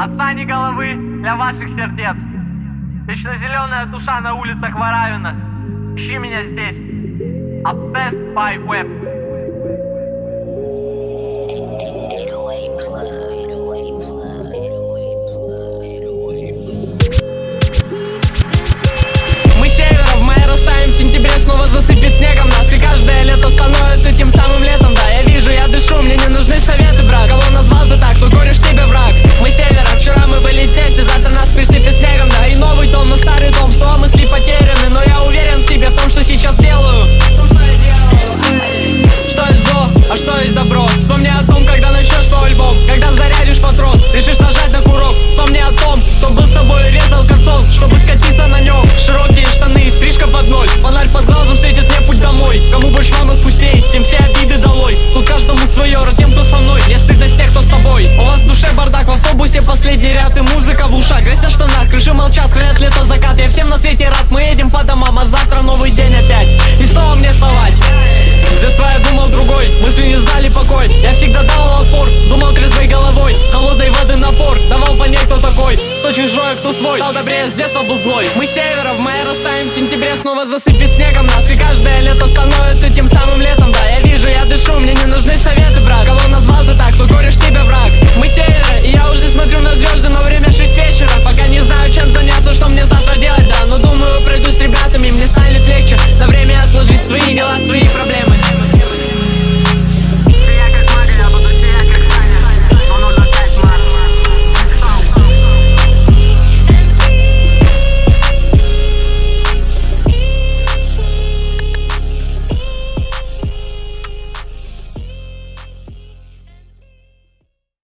Отца не головы для ваших сердец. Вечно зеленая душа на улицах Воравина. Ищи меня здесь. Obsessed by Web. Мы с севера в мае растаем, в сентябре снова засыпет снегом нас. И каждое лето становится тем самым летом. Да, я вижу, я дышу, мне не нужны советы, брат. Кого назвал ты так, тут горешь тебе враг. Мы с севера, вчера мы были здесь, и завтра нас присыпет снегом. Да, и новый дом, но старый дом, снова мысли потеряны. Но я уверен в себе, в том, что сейчас делаю. Что есть зло, а что есть добро? Вспомни о том, когда начнешь свой альбом. Когда зарядишь патрон, решишь нажать на курок. Вспомни о том, кто был с тобой и резал картон, чтобы скатиться на нем. Широкие штаны, стрижка под ноль, фонарь под глазом светит мне путь домой. Кому больше вам их пустей, тем все обиды долой. Тут каждому свое, а тем, кто со мной, не стыдно с тех, кто с тобой. У вас в душе бардак, в автобусе последний ряд и музыка в ушах. Грязь на штанах, крыши молчат, хранят лето закат. Я всем на свете рад, мы едем по домам, а завтра новый день опять. И снова мне вставать. С детства я думал другой, мысли не знали покой. Я всегда давал отпор, думал трезвой головой. Холодной воды напор, давал понять, кто такой. Кто чужой, а кто свой, стал добрее, с детства был злой. Мы с севера в мае растаем, в сентябре снова засыпет снегом нас. И каждое лето становится тем